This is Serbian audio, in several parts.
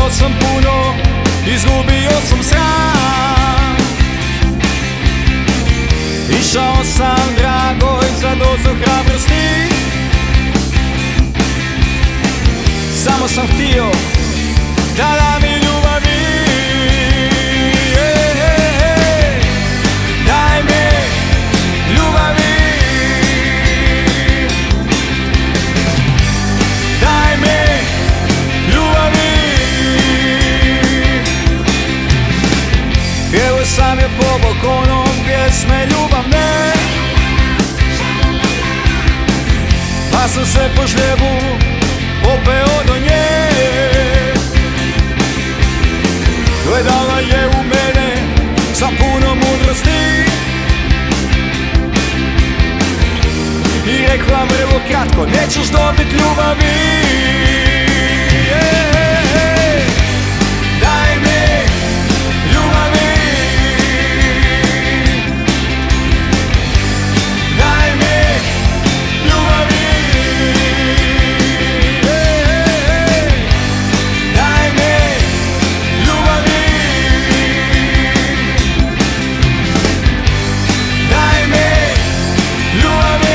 sam puno, izgubio sam sram. Išao sam dragoj za dozu hrabrosti, samo sam htio da dam mi ljubavi. Daj mi ljubavi, daj mi ljubavi. Evo sam je po balkonom pjesme ljubavne, pa sam se po žljebu popeo do nje. Gledala je u mene sa puno mudrosti i rekla vrlo kratko: nećeš dobit ljubavi. Daj mi ljubavi, daj mi ljubavi, daj mi ljubavi, daj mi ljubavi.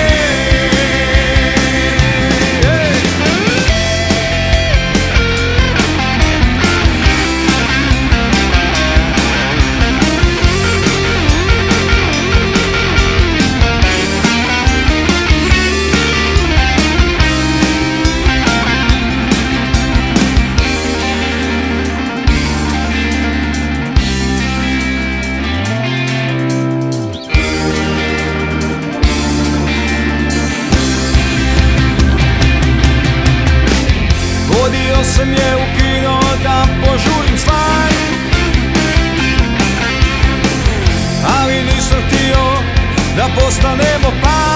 Vodio sam je u kino da požurim stvar, ali nisam htio da postanemo par.